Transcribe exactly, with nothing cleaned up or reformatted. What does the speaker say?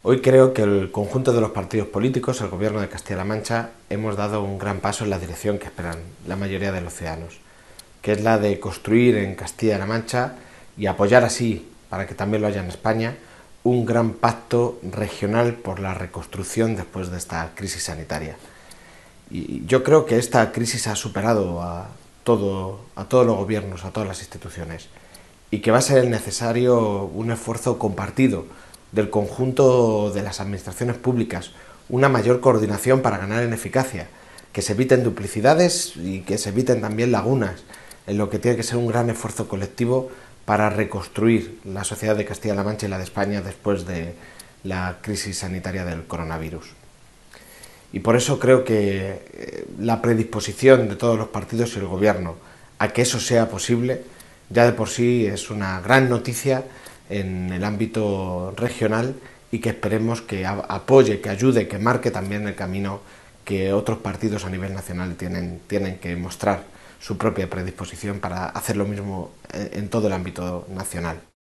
Hoy creo que el conjunto de los partidos políticos, el Gobierno de Castilla-La Mancha, hemos dado un gran paso en la dirección que esperan la mayoría de los ciudadanos, que es la de construir en Castilla-La Mancha y apoyar así, para que también lo haya en España, un gran pacto regional por la reconstrucción después de esta crisis sanitaria. Y yo creo que esta crisis ha superado a, todo, a todos los gobiernos, a todas las instituciones, y que va a ser necesario un esfuerzo compartido del conjunto de las administraciones públicas, una mayor coordinación para ganar en eficacia, que se eviten duplicidades y que se eviten también lagunas, en lo que tiene que ser un gran esfuerzo colectivo para reconstruir la sociedad de Castilla-La Mancha y la de España después de la crisis sanitaria del coronavirus. Y por eso creo que la predisposición de todos los partidos y el gobierno a que eso sea posible ya de por sí es una gran noticia en el ámbito regional y que esperemos que apoye, que ayude, que marque también el camino que otros partidos a nivel nacional tienen, tienen que mostrar su propia predisposición para hacer lo mismo en todo el ámbito nacional.